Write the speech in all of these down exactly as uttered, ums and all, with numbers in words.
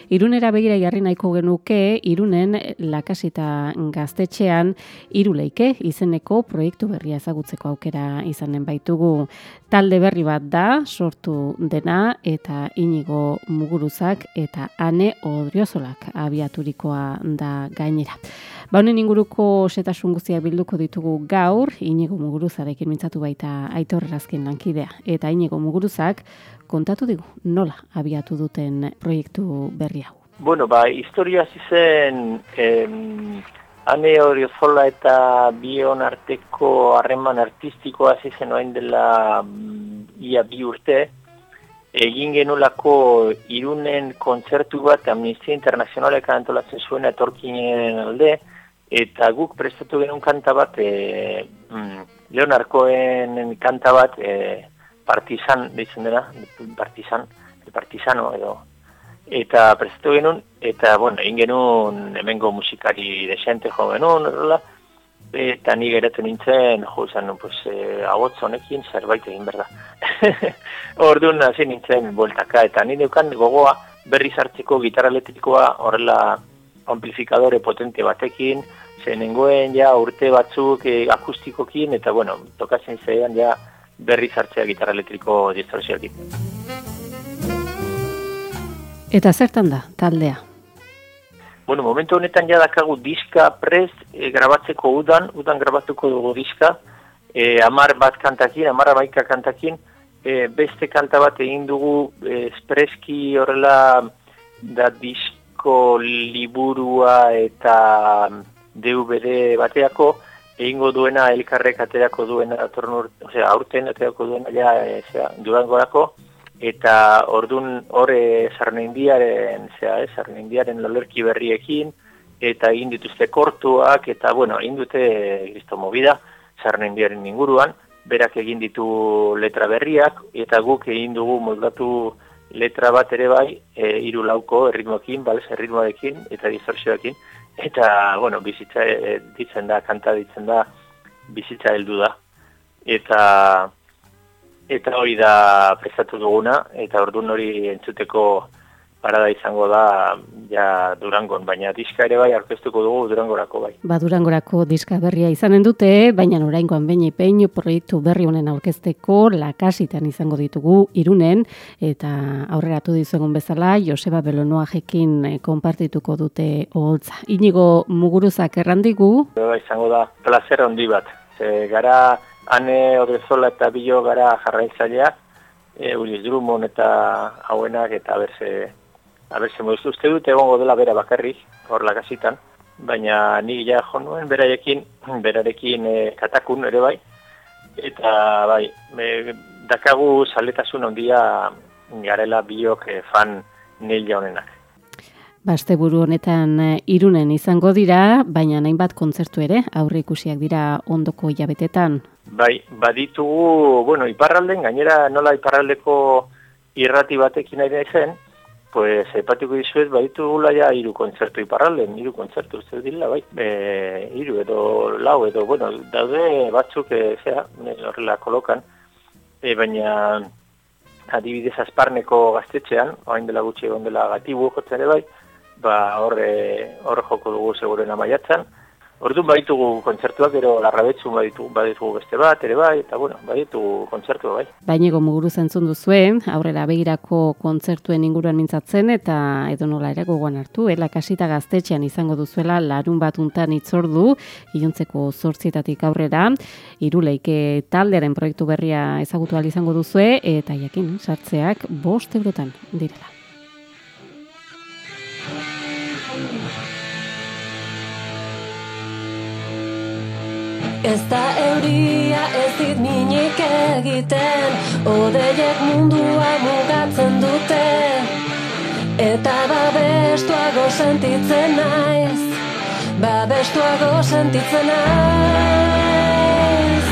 Irunera begira jarri nahiko genuke, Irunen Lakasita gaztetxean Iruleike izeneko proiektu berria ezagutzeko aukera izanen baitugu. Talde berri bat da, sortu dena, eta Inigo Muguruzak eta Ane Odriozolak abiaturikoa da gainera. Ba honen inguruko setasun guztiak bilduko ditugu gaur, Inigo Muguruzarekin mintzatu baita Aitor Errazkin lankidea. Eta Inigo Muguruzak kontatu digu nola abiatu duten proiektu berri hau. Bueno, ba, historia zizen em, Ane Odriozola eta bion arteko harreman artistikoa zizen oain dela ia bi urte. Egin genulako Irunen kontzertu bat Amnistia Internazionalek antolatzen zuen etorkinen alde, eta guk prestatu genuen kanta bat, e, mm, Leonarkoen kanta bat, e, partizan, deitzen dena, partizan, partizano edo, eta prestatu genuen, eta, bueno, egin genuen hemengo musikari desente jo genuen, erla, eta ni geratu nintzen, jo, izan, pues, e, agotz honekin zerbait egin berda. Orduan hasi nintzen bueltaka, eta ni neukan gogoa berriz hartzeko gitarra elektrikoa horrela amplifikadore potente batekin, zenengoen ja urte batzuk e, akustikokin, eta bueno, tokatzen zean ja berriz hartzea gitarra elektriko distorsioekin. Eta zertan da, taldea? Bueno, momentu honetan ja dakagu diska prest e, grabatzeko udan, udan grabatuko dugu diska, e, amar bat kantakin, amar amaika kantakin, e, beste kanta bat egin dugu e, espreski horrela da disko liburua eta D V D bateako, egingo duena elkarrek aterako duena, osea, aurten aterako duena ja, e, zera, Durangorako, eta ordun hor Sarnendiaren, zera, eh, Sarnendiaren lolerki berriekin, eta egin dituzte kortuak, eta, bueno, egin dute Cristo movida Sarnendiaren inguruan, berak egin ditu letra berriak, eta guk egin dugu moldatu letra bat ere bai, e, hiru lauko erritmoekin, bales, erritmoekin, eta distorsioekin, eta, bueno, bizitza e, ditzen da, kanta ditzen da, bizitza heldu da. Eta eta hori da prestatu duguna, eta orduan hori entzuteko parada izango da ja Durangon, baina diska ere bai aurkeztuko dugu Durangorako bai. Ba, Durangorako diska berria izanen dute, baina oraingoan behin ipein proiektu berri honen aurkezteko Lakasitan izango ditugu Irunen, eta aurreratu dizuegun bezala Joseba Belonoajekin konpartituko dute oholtza. Inigo Muguruzak errandigu. Ba, izango da plazer handi bat. Ze gara Ane Odriozola eta Bilo gara jarraitzaileak, e, Ulises Drummond eta hauenak, eta berse Aberse moduz, uste dut egongo dela bera bakarrik, hor Lakasitan, baina ni ja jo nuen berarekin, berarekin e, katakun ere bai, eta bai, e, dakagu zaletasun ondia garela biok e, fan nil jaunenak. Asteburu honetan Irunen izango dira, baina hainbat kontzertu ere aurre ikusiak dira ondoko hilabetetan. Bai, baditugu, bueno, iparralden, gainera nola iparraldeko irrati batekin nahi zen, pues epatiko dizuet, baditugula ja hiru kontzertu iparralden, hiru kontzertu uste dira, bai, e, hiru edo lau edo, bueno, daude batzuk, e, zera, horrela kolokan, e, baina adibidez Azparneko gaztetxean, orain dela gutxi egon dela Gatibu jotzen ere bai, ba horre hor joko dugu seguren maiatzan. Orduan baditugu kontzertuak, gero Larrabetzun baditugu, baditugu beste bat ere bai, eta bueno, baditugu kontzertua bai. Inigo Muguruz entzun duzue, aurrera begirako kontzertuen inguruan mintzatzen, eta edo nola ere gogoan hartu, eh? Lakasita gaztetxean izango duzuela larun bat untan itzordu, iluntzeko zortzietatik aurrera, Iruleike taldearen proiektu berria ezagutu ahal izango duzue, eta jakin, sartzeak bost eurotan direla. Ez da euria ez dit minik egiten, odeiek mundua mugatzen dute, eta babestuago sentitzen naiz, babestuago sentitzen naiz.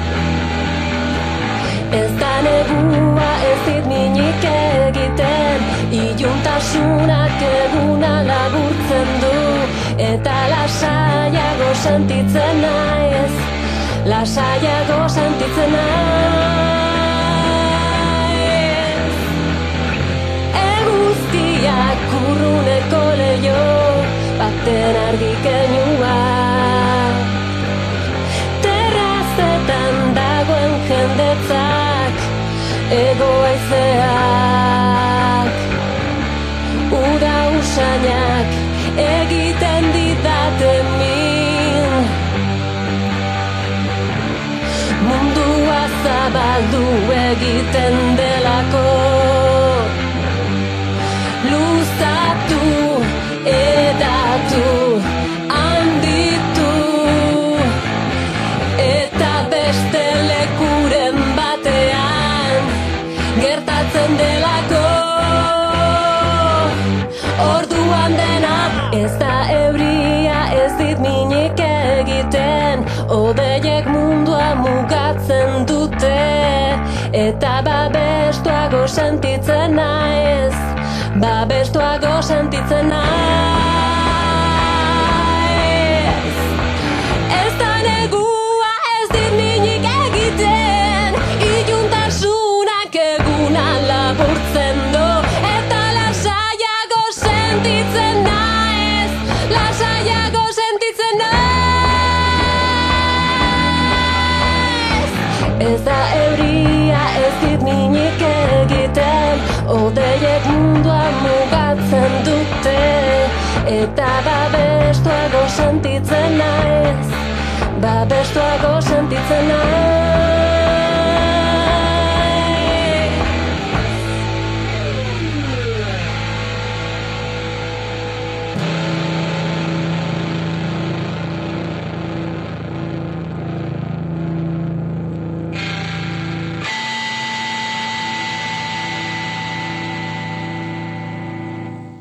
Ez da negua ez dit minik egiten, iluntasunak eguna laburtzen du, eta lasaiago sentitzen naiz, lasaiago sentitzen naiz. Eguzkiak urruneko haizeak, ura usainak egiten didate min, mundua zabaldu egiten delako, luzatu, edatu, handitu, eta beste lekuren batean gertatzen delako. Orduan dena ez da euria, ez dit minik egiten, odeiek mundua mugatzen dute, eta babestuago sentitzen naiz, babestuago sentitzen naiz. Ez da negua, ez dit minik egiten, iluntasunak eguna laburtzen du, eta lasaiago sentitzen naiz, lasaiago sentitzen naiz. Ez da euria, ez dit minik egiten, odeiek mundua mugatzen dute, eta babestuago sentitzen naiz, babestuago sentitzen naiz.